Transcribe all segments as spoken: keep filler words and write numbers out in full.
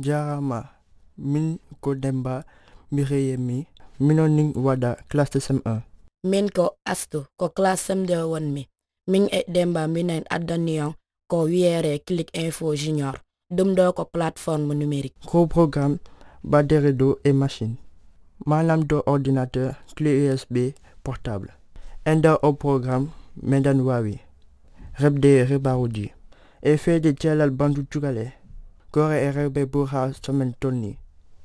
Jarama min ko Demba Mireyemi minoning wada classe S M un. Min ko Astu ko classe S M deux won mi. Min e Demba minen adanion ko wiere Click Info Junior. Dum do ko plateforme numérique. Gros programme baderedo et machine. Malam do ordinateur clé U S B portable. Enda au programme mendan wawi. Rebde rebaroudi. Effet de tchalal bandu tugale. Gore e rebe burha somen tonni.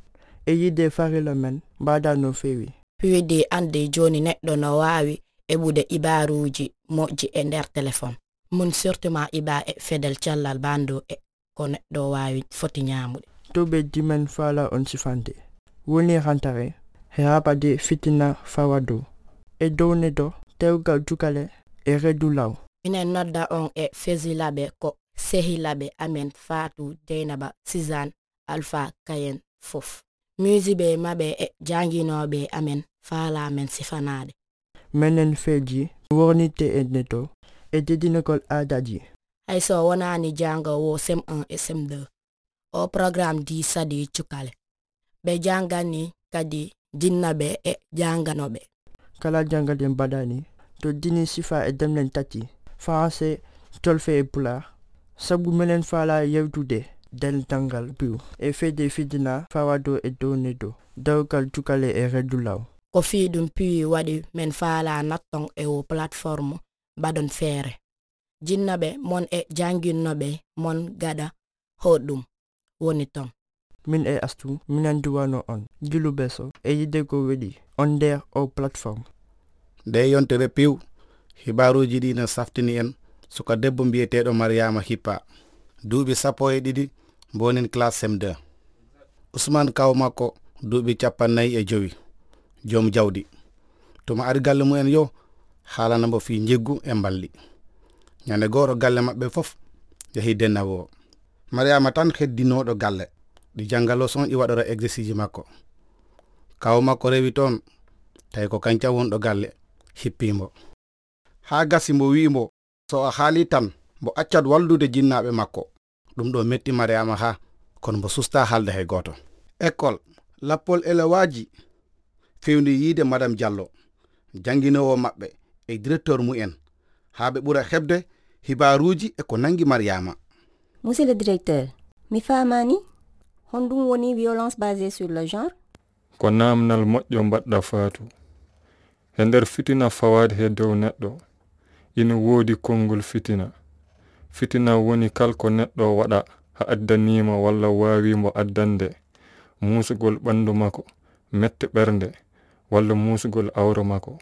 E yide farilamen bada no fewi. Puis de ande joni neddo no wawi ebude ibaruji moji e nder téléphone. Mun surtout iba e fedel tchalal bando e ko neddo wawi foti nyamude. Tobe dimen fala on sifante. Woni rantare. Herabade fitina fawado. E do nedo tewgal tukale e redulaw. Ine nodda on e fezilabe ko sehilabe amen Fatou Deynaba Sizan Alpha Kayen Fof. Musibe mabe e janginobe amen fala amen sifanade. Menen feji wornite e neto e dedinekol adaji. Ay so wonani janga wo S M un e S M deux. O programme di sadi chukale. Be jangani kadi jinnabe e janganobe. Kala jangaden badani to dini sifa e demlen tati. Français tolfe e pula. Sabu menen fala yewtude del tangal piu. E fede fidina fawado e do nedo. Dawkal tukale e redulaw. Ko fidum piu wadi men fala nattong e o plateforme badon fere. Jinnabe mon e janginobe mon gada hodum woni ton. Min e Astu minan duwano on gilu beso e yide ko wedi on der o plateforme. De yontere piu hibaruji di na saftini en suka debbo mbiyeteɗo Mariama Hippa duuɓi sappo e ɗiɗi bonin classe S M deux. Ousmane kaw makko duuɓi capannayyi e jowi joom jawdi tuma ari galle mumen yo haalanamo fi jeggu e mballi ñande goto galle mabɓe fof yahi dennawo. Mariama tan heddinoɗo galle ɗi jangalo son ɗi waɗora exercice makko. Kaw makko rewi toon tawi ko kanca wonɗo galle hippimo ha gasi mbo wiimo so a haali tan mbo accat wallude jinnaɓe makko. Ɗum ɗo metti Mariama ha kono mbo susta haalde hay goto. École lappol elewaji fewndi yiide Madame Diallo janginowo maɓɓe e directeur mu'en ha ɓe ɓura heɓde hibaruji e ko nangi Mariama. Monsieur le directeur, mi famani honɗum woni violence basée sur le genre? Ko namnal moƴƴo mbaɗɗa Fatou. E nder fitina fawade he dow neɗɗo ina woodi konngol fitina. Fitina woni kalko neɗɗo waɗa ha addanima walla wawimo addande musugol ɓandu makko, mette ɓernde walla musugol awro makko.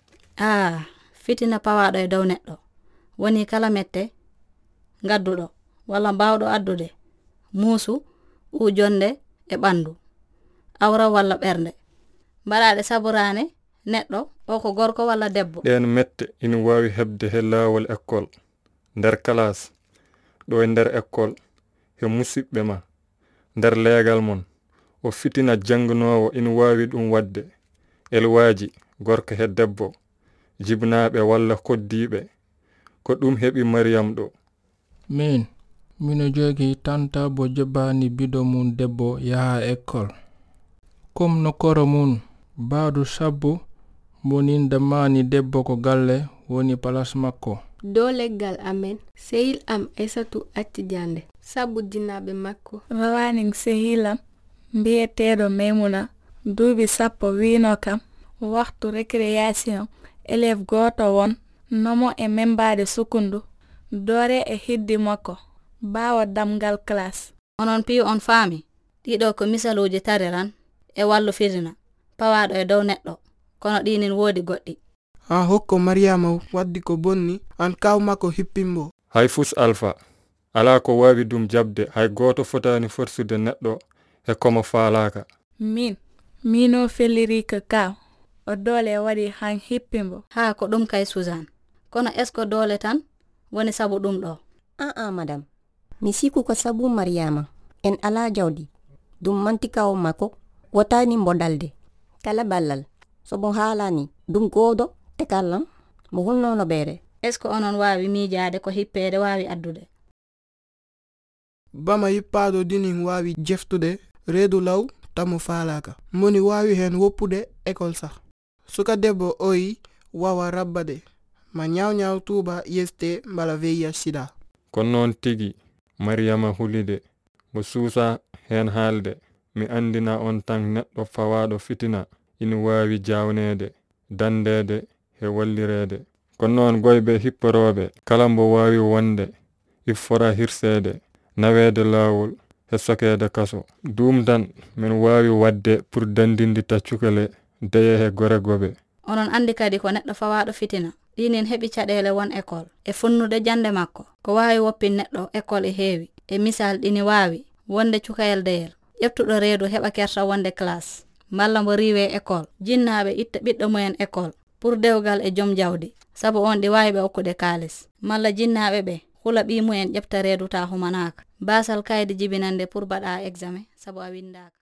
Ah, fitina pawaɗo e dow neɗɗo woni kala mette gadduɗo walla mbawɗo addude muusu ujonde e ɓandu awra walla ɓernde mbaɗaɗe saburane neɗɗo o ko gorko walla debbo. Ɗen mette ina wawi hebde he lawol école nder classe ɗo e nder école he musidɓe ma nder leegal mon o fitina jangnowo ina wawi ɗum wadde elwaji gorko he debbo jibnaɓe walla koddiɓe ko ɗum heɓi Mariam ɗo. Min mino jogi tanta bo jobani bido mun debbo yaha école comme no koro mun baadu sabbu bonin damani debbo ko galle woni palas makko. Do leggal amen sehil am Aissatou acci jande sabbu jinnaɓe makko. Rawaning sehilam mbiyeteɗo Maymuna duuɓi sappo wino kam waktu récréation élève goto won nomo e membade sukundu dore e hiddi makko bawa damgal classe. Onon piyo on faami ɗiɗo ko misaluji tariran e wallu fitina pawaɗo e dow neɗɗo kono ɗinin woodi goɗɗi. Ha hokko Mariama waddi ko bonni an kaw makko hippimbo. Hay fus Alpha ala ko wawi ɗum jabde hay goto fotani forsude neɗɗo e komo faalaka. Min mino felliri ko kaw o dole waɗi han hippimbo. Ha ko ɗum kay Suzanne kono est ce que dole tan woni sabu ɗum ɗo? Ah ah madame mi siku ko sabu Mariama en ala jawdi dum manti kaw makko wotani mbodalde kala ballal so bon haalani dum godo te kallam mo hulnono beere. Est ce que onon wawi miijade ko hippede wawi addude? bama yippaɗo dinin wawi jeftude reedu law tamu falaka moni wawi hen woppude école sax suka debbo oyi wawa rabbade ma nyaw nyaw tuuba yeste mbala veya sida kon noon tigi mariyama hulide mo suusa hen haalde mi andina on tan neɗɗo fawaɗo fitina ina wawi jawnede dandede he wallirede kon noon goyɓe hipporoɓe kala mbo wawi wonde iffora hirsede nawede lawol he sokede kaso ɗum tan min wawi wadde pour dandinde taccukale deye he gore goɓe. Onon andi kadi ko neɗɗo fawaɗo fitina ɗinin heɓi caɗele won école e fonnude jande makko ko wawi woppin neɗɗo école e heewi e misal ɗini wawi wonde cukayel deyel ƴeftuɗo reedu heɓa kersa wonde classe malla mbo riwe école jinnaɓe itta ɓiɗɗo mumen école pour dewgal e joom jawdi sabu on ɗi wawi ɓe okkude kalis malla jinnaɓe ɓe hula ɓi mumen ƴefta reedu ta humanaka basal kaydi jibinande pour baɗa examen sabu a windaka.